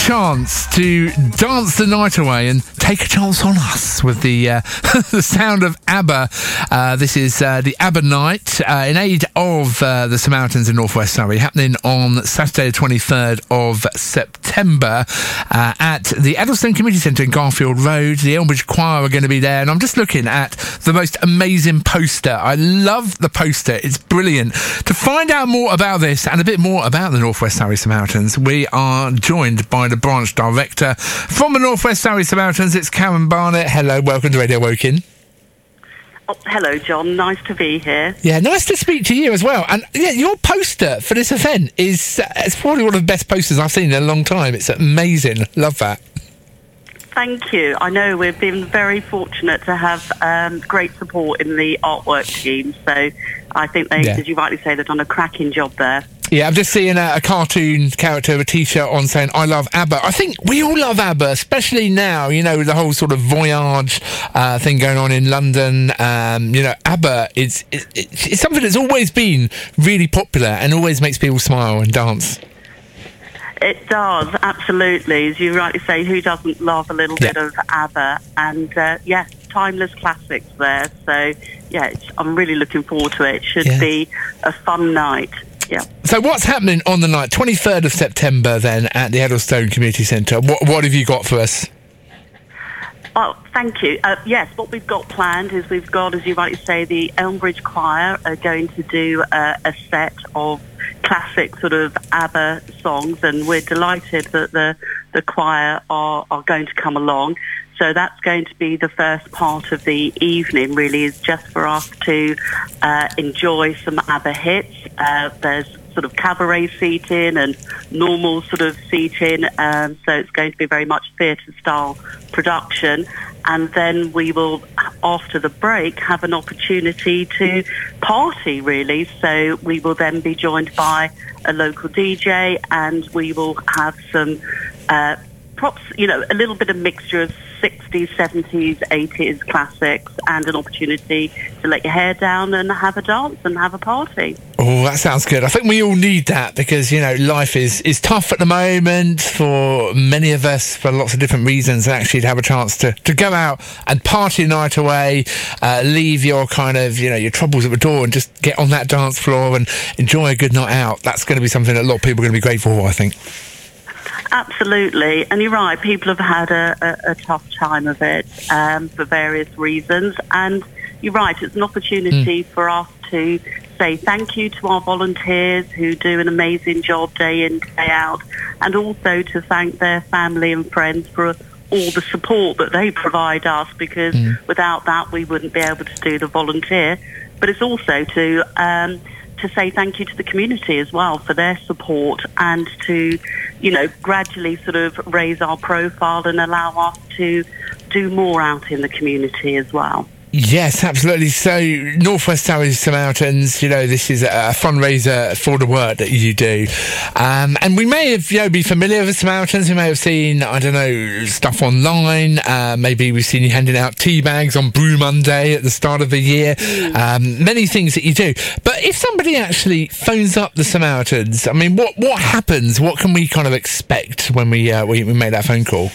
chance to dance the night away and take a chance on us with the the sound of ABBA. This is the ABBA Night in aid of the Samaritans in North West Surrey, happening on Saturday the 23rd of September at the Eddlestone Community Centre in Garfield Road. The Elmbridge Choir are going to be there, and I'm just looking at the most amazing poster. I love the poster. It's brilliant. To find out more about this and a bit more about the North West Surrey Samaritans, we are joined by the branch director from the North West Surrey Samaritans. It's Karen Barnett. Hello, welcome to Radio Woking. Oh, hello, John. Nice to be here. Yeah, nice to speak to you as well. And yeah, your poster for this event is it's probably one of the best posters I've seen in a long time. It's amazing. Love that. Thank you. I know we've been very fortunate to have great support in the artwork team. So I think they, as you rightly say, they've done a cracking job there. Yeah, I'm just seeing a cartoon character with a T-shirt on saying, I love ABBA. I think we all love ABBA, especially now, you know, the whole sort of voyage thing going on in London. You know, ABBA is it's something that's always been really popular and always makes people smile and dance. It does, absolutely. As you rightly say, who doesn't love a little bit of ABBA? And, timeless classics there. So, I'm really looking forward to it. It should be a fun night. Yeah. So what's happening on the night, 23rd of September, then, at the Eddlestone Community Centre? What have you got for us? Oh, thank you. Yes, what we've got planned is we've got, as you rightly say, the Elmbridge Choir are going to do a set of classic sort of ABBA songs, and we're delighted that the choir are going to come along. So that's going to be the first part of the evening, really, is just for us to enjoy some ABBA hits. There's sort of cabaret seating and normal sort of seating, so it's going to be very much theatre-style production. And then we will, after the break, have an opportunity to party, really. So we will then be joined by a local DJ, and we will have some props, you know, a little bit of mixture of 60s, 70s, 80s classics, and an opportunity to let your hair down and have a dance and have a party. Oh, that sounds good. I think we all need that because, you know, life is tough at the moment for many of us for lots of different reasons, and actually to have a chance to go out and party a night away, leave your kind of, you know, your troubles at the door and just get on that dance floor and enjoy a good night out. That's going to be something that a lot of people are going to be grateful for, I think. Absolutely, and you're right, people have had a tough time of it for various reasons, and you're right, it's an opportunity for us to say thank you to our volunteers who do an amazing job day in, day out, and also to thank their family and friends for all the support that they provide us, because without that we wouldn't be able to do the volunteer. But it's also to say thank you to the community as well for their support, and to, you know, gradually sort of raise our profile and allow us to do more out in the community as well. Yes, absolutely. So, North West Surrey Samaritans, you know, this is a fundraiser for the work that you do. And we may have, you know, be familiar with the Samaritans. We may have seen, I don't know, stuff online. Maybe we've seen you handing out tea bags on Brew Monday at the start of the year. Many things that you do. But if somebody actually phones up the Samaritans, I mean, what happens? What can we kind of expect when we make that phone call?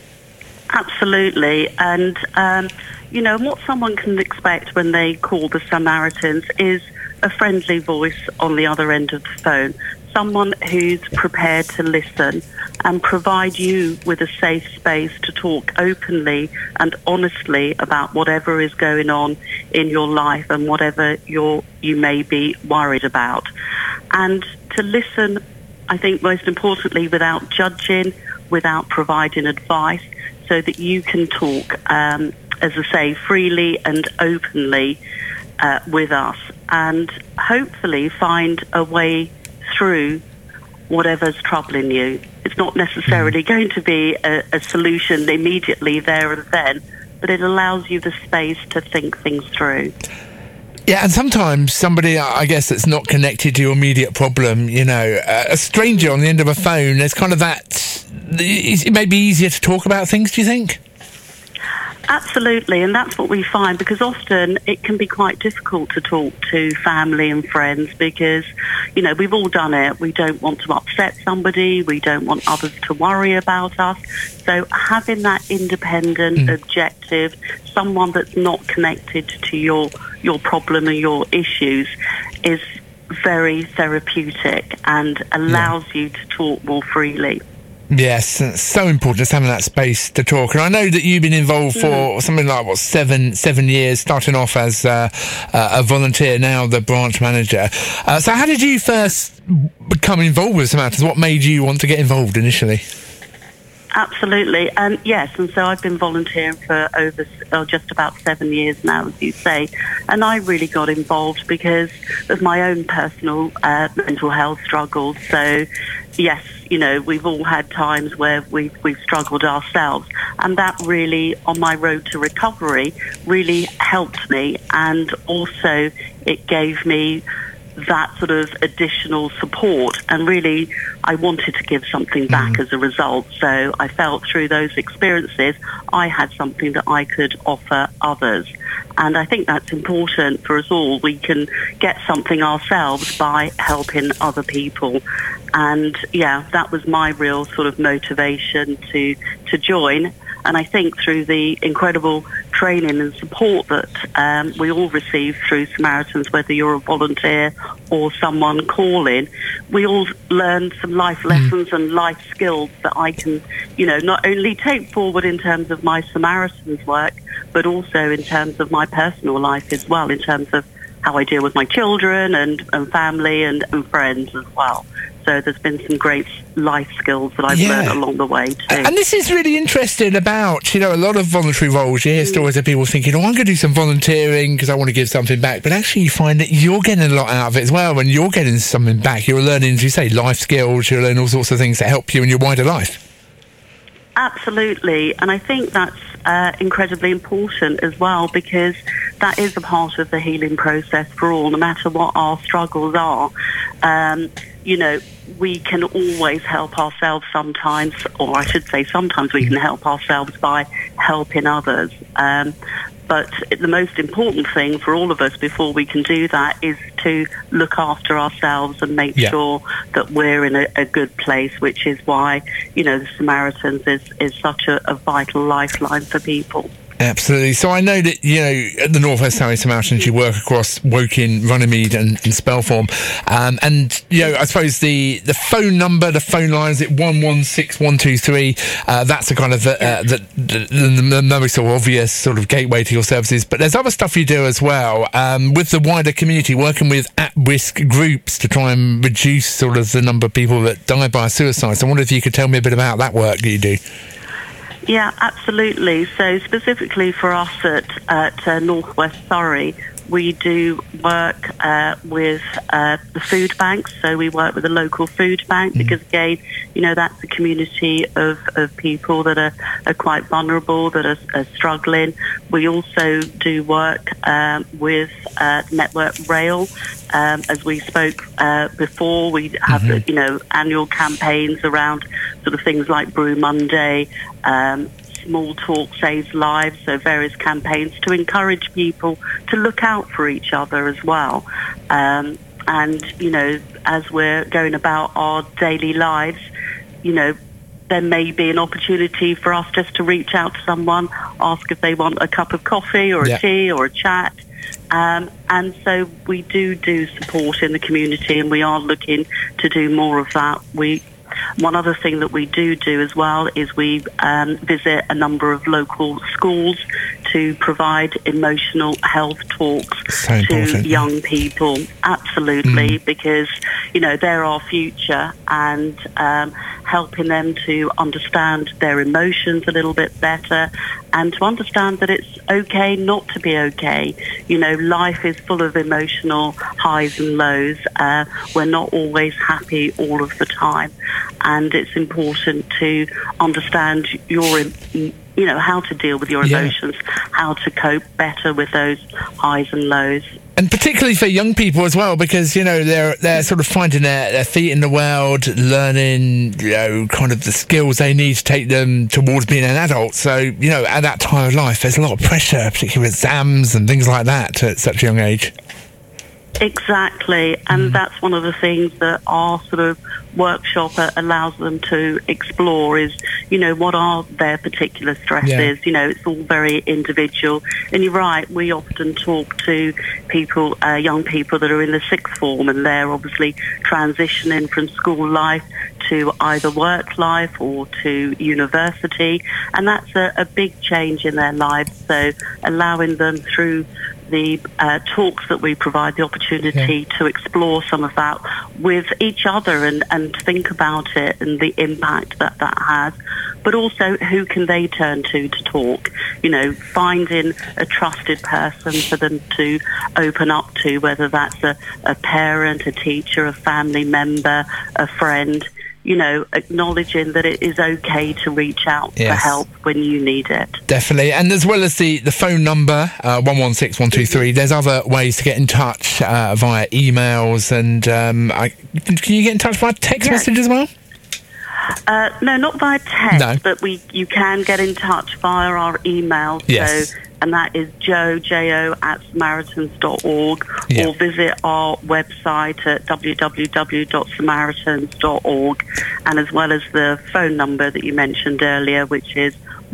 Absolutely. And, you know, what someone can expect when they call the Samaritans is a friendly voice on the other end of the phone, someone who's prepared to listen and provide you with a safe space to talk openly and honestly about whatever is going on in your life and whatever you may be worried about. And to listen, I think most importantly, without judging, without providing advice, so that you can talk, as I say, freely and openly with us, and hopefully find a way through whatever's troubling you. It's not necessarily going to be a solution immediately there and then, but it allows you the space to think things through. Yeah, and sometimes somebody, I guess, that's not connected to your immediate problem, you know, a stranger on the end of a phone, there's kind of that, it may be easier to talk about things, do you think? Absolutely, and that's what we find, because often it can be quite difficult to talk to family and friends because, we've all done it. We don't want to upset somebody. We don't want others to worry about us. So having that independent, objective, someone that's not connected to your problem and your issues is very therapeutic and allows you to talk more freely. Yes, it's so important, just having that space to talk. And I know that you've been involved for something like, seven years, starting off as a volunteer, now the branch manager. So how did you first become involved with Samaritans? What made you want to get involved initially? Absolutely. Yes, and so I've been volunteering for just about 7 years now, as you say. And I really got involved because of my own personal mental health struggles. So, yes, we've all had times where we've struggled ourselves. And that really, on my road to recovery, really helped me. And also it gave me that sort of additional support, and really I wanted to give something back as a result. So I felt through those experiences I had something that I could offer others, and I think that's important for us all. We can get something ourselves by helping other people, and that was my real sort of motivation to join. And I think through the incredible training and support that we all receive through Samaritans, whether you're a volunteer or someone calling, we all learn some life lessons and life skills that I can, not only take forward in terms of my Samaritans work, but also in terms of my personal life as well, in terms of how I deal with my children and family and friends as well. So there's been some great life skills that I've learned along the way too. And this is really interesting about, a lot of voluntary roles. You hear stories of people thinking, I'm going to do some volunteering because I want to give something back. But actually you find that you're getting a lot out of it as well. When you're getting something back, you're learning, as you say, life skills. You're learning all sorts of things that help you in your wider life. Absolutely. And I think that's incredibly important as well, because that is a part of the healing process for all, no matter what our struggles are. We can always help ourselves sometimes, or I should say sometimes we can help ourselves by helping others. But the most important thing for all of us before we can do that is to look after ourselves and make sure that we're in a good place, which is why, the Samaritans is such a vital lifeline for people. Absolutely. So I know that, at the North West Samaritans, you work across Woking, Runnymede and Spelthorne. And, I suppose the phone number, the phone line is at 116123. That's a kind of the most sort of obvious sort of gateway to your services. But there's other stuff you do as well, with the wider community, working with at-risk groups to try and reduce sort of the number of people that die by suicide. So I wonder if you could tell me a bit about that work that you do. Yeah, absolutely. So specifically for us at North West Surrey, we do work with the food banks. So we work with the local food bank because, again, that's a community of people that are quite vulnerable, that are struggling. We also do work with Network Rail. As we spoke before, we have annual campaigns around sort of things like Brew Monday, Small Talk Saves Lives, so various campaigns to encourage people to look out for each other as well. And, as we're going about our daily lives, there may be an opportunity for us just to reach out to someone, ask if they want a cup of coffee or a tea or a chat. And so we do support in the community, and we are looking to do more of that. One other thing that we do as well is we visit a number of local schools to provide emotional health talks to young people. Absolutely, because, they're our future, and helping them to understand their emotions a little bit better and to understand that it's okay not to be okay. Life is full of emotional highs and lows. We're not always happy all of the time. And it's important to understand how to deal with your emotions, how to cope better with those highs and lows. And particularly for young people as well, because, you know, they're sort of finding their feet in the world, learning, you know, kind of the skills they need to take them towards being an adult. So, you know, at that time of life, there's a lot of pressure, particularly with exams and things like that at such a young age. Exactly, and that's one of the things that our sort of workshop allows them to explore is, you know, what are their particular stresses. Yeah. You know, it's all very individual. And you're right, we often talk to people, young people that are in the sixth form, and they're obviously transitioning from school life to either work life or to university, and that's a big change in their lives. So allowing them through the talks that we provide, the opportunity to explore some of that with each other and think about it and the impact that has, but also who can they turn to talk, you know, finding a trusted person for them to open up to, whether that's a parent, a teacher, a family member, a friend. You know, acknowledging that it is okay to reach out for help when you need it. Definitely. And as well as the phone number, 116123, there's other ways to get in touch via emails. And can you get in touch via text message as well? No, not via text, but you can get in touch via our email. Yes. So, and that is jo@samaritans.org, or visit our website at www.samaritans.org, and as well as the phone number that you mentioned earlier, which is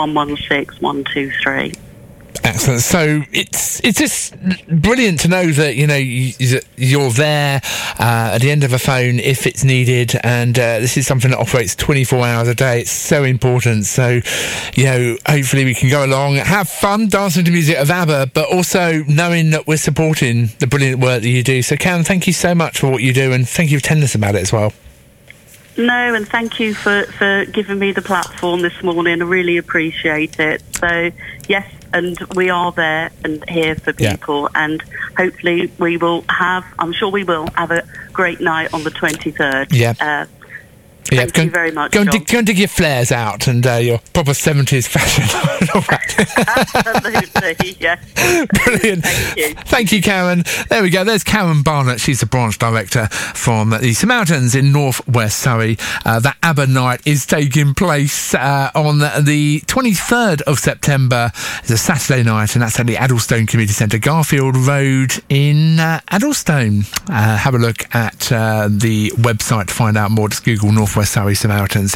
116123. Excellent. So it's just brilliant to know that, you know, you're there at the end of a phone if it's needed, and this is something that operates 24 hours a day. It's so important. So, you know, hopefully we can go along, have fun, dancing to music of ABBA, but also knowing that we're supporting the brilliant work that you do. So, Karen, thank you so much for what you do, and thank you for telling us about it as well. No, and thank you for giving me the platform this morning. I really appreciate it. So, yes, and we are there and here for people, and hopefully I'm sure we will have a great night on the 23rd. Thank you very much, Go and dig your flares out and your proper 70s fashion and all that. Absolutely, yes. Brilliant. Thank you, Karen. There we go. There's Karen Barnett. She's the branch director from the Samaritans in North West Surrey. That ABBA night is taking place on the 23rd of September. It's a Saturday night, and that's at the Addlestone Community Centre, Garfield Road in Addlestone. Have a look at the website to find out more. Just Google North West Surrey Samaritans.